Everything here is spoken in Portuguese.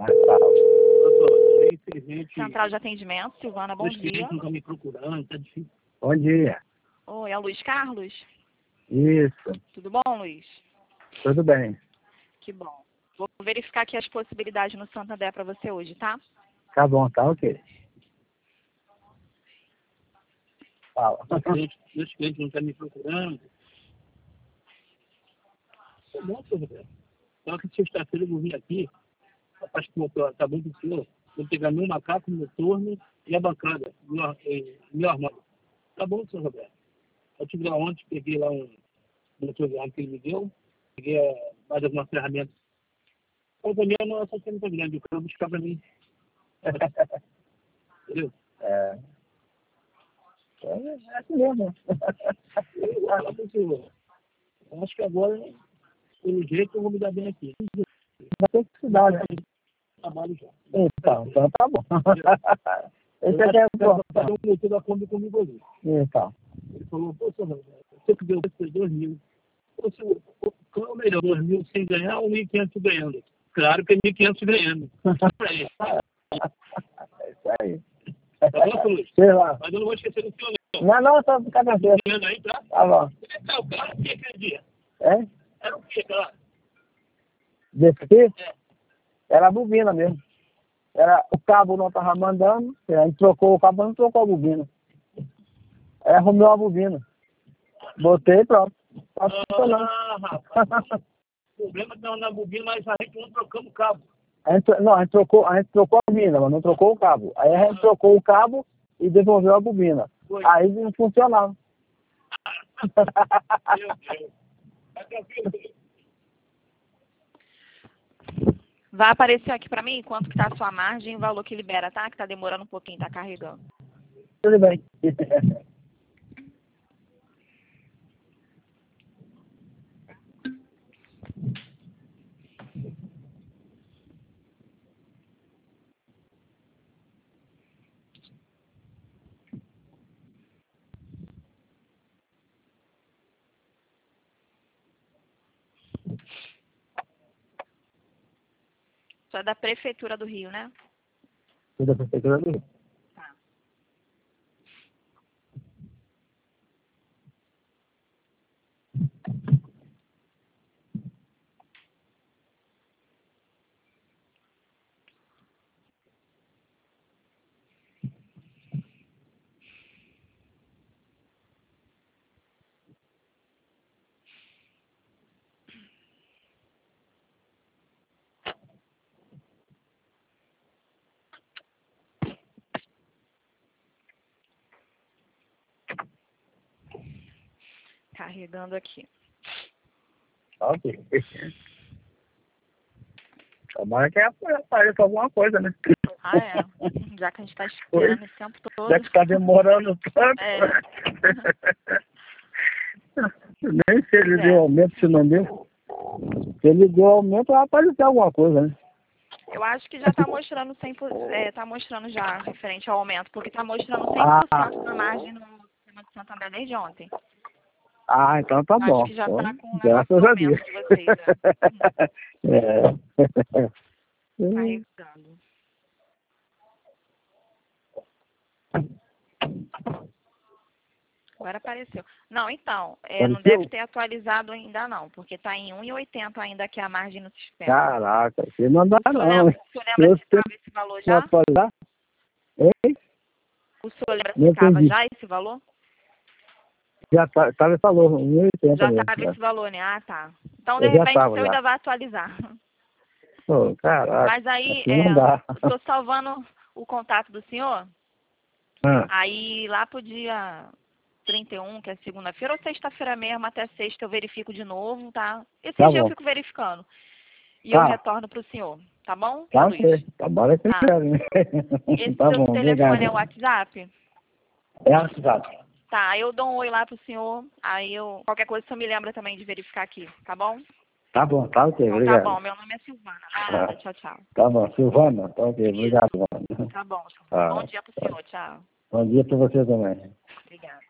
fala. Doutor, infelizmente... Central de Atendimento, Silvana, bom Os clientes dia. não estão me procurando, tá difícil. Bom dia. Oi, é o Luiz Carlos? Isso, Tudo bom, Luiz? tudo bem. Que bom. Vou verificar aqui as possibilidades no Santander para você hoje, tá? Tá bom, tá ok. Fala. Meus clientes não estão me procurando. Tá bom, senhor Roberto. Só que sexta-feira eu vou vir aqui, rapaz, que tá bom pro senhor, vou pegar meu macaco, meu torno e a bancada, meu armário. Tá bom, senhor Roberto. Eu tive lá ontem, peguei lá um motor que ele me deu, peguei mais algumas ferramentas. Então, pra mim, a nossa é muito grande, eu quero buscar pra mim. Entendeu? É assim mesmo. Eu acho que agora, pelo jeito, eu vou me dar bem aqui. Vai ter que estudar, né? Trabalho já. Então tá bom. Esse Eu aqui é acho que o vai fazer um motor da Kombi comigo ali. Então. Ele falou, pô, senhor, você que deu esses 2 mil. Pô, senhor, qual é o melhor? 2 mil sem ganhar ou 1.500 ganhando? Claro que é 1.500 ganhando. É isso aí. Tá bom, Cruz? Sei lá. Mas eu não vou esquecer do senhor, não. Não, tá tranquilo. Ganhando aí, tá? Tá bom. Tá, o cara, o que aquele dia? É? Era o que, cara? Desse aqui? É. Era a bobina mesmo. Era, o cabo não tava mandando, a gente trocou o cabo, não trocou a bobina. Aí arrumou a bobina. Botei e pronto. Tá funcionando. Rapaz. O problema não na bobina, mas a gente não trocamos o cabo. A gente trocou a bobina, mas não trocou o cabo. Aí a gente trocou o cabo e devolveu a bobina. Foi. Aí não funcionava. Meu Deus. Tá tranquilo, Cruz? Vai aparecer aqui para mim quanto que tá a sua margem e o valor que libera, tá? Que tá demorando um pouquinho, tá carregando. Tudo bem. Isso é da Prefeitura do Rio, né? Tudo a prefeitura do Rio. Tá. Carregando aqui. Ok. Tomara que apareça alguma coisa, né? Ah, é. Já que a gente tá esperando esse tempo todo. Já que tá demorando tanto. É. Nem se ele deu aumento, se não deu. Se ele deu aumento, vai aparecer alguma coisa, né? Eu acho que já tá mostrando 100%, tá mostrando já referente ao aumento, porque tá mostrando 100% da margem no sistema de Santander desde ontem. Ah, então tá Acho bom. que já Então, tá com o negócio graças do a aumento Deus. de vocês, né? Carregando. Agora apareceu. Não, então, não Apareceu? deve ter atualizado ainda não, porque tá em 1,80 ainda que é a margem no sistema. Caraca, você não dá O senhor não. lembra se Você estava esse valor não já? atualizar? Hein? O senhor lembra se Não estava entendi. já esse valor? Já tava esse valor, 1,80 Já mesmo. estava Né? esse valor, né? Ah, tá. Então, de Eu já repente, o tava, senhor já. ainda vai atualizar. Pô, caraca, Mas aí, assim não dá. estou salvando o contato do senhor. Ah, Aí, lá pro dia 31, que é segunda-feira, ou sexta-feira mesmo, até sexta eu verifico de novo, tá? Esse tá dia eu bom. fico verificando. E eu Tá, retorno pro senhor, tá bom, tá Luiz? ok. Tomara que Tá. quero, né? Esse Tá seu bom, obrigado. telefone é o WhatsApp? É a cidade. Tá, eu dou um oi lá pro senhor, aí qualquer coisa o senhor me lembra também de verificar aqui, tá bom? Tá bom, tá ok, Então tá obrigado. bom, meu nome é Silvana. Nada, Ah, tchau, tchau. tá bom, Silvana, tá ok, Isso, obrigado, Silvana. tá bom. Ah, Bom dia pro senhor, tchau. bom dia pra você também. Obrigada.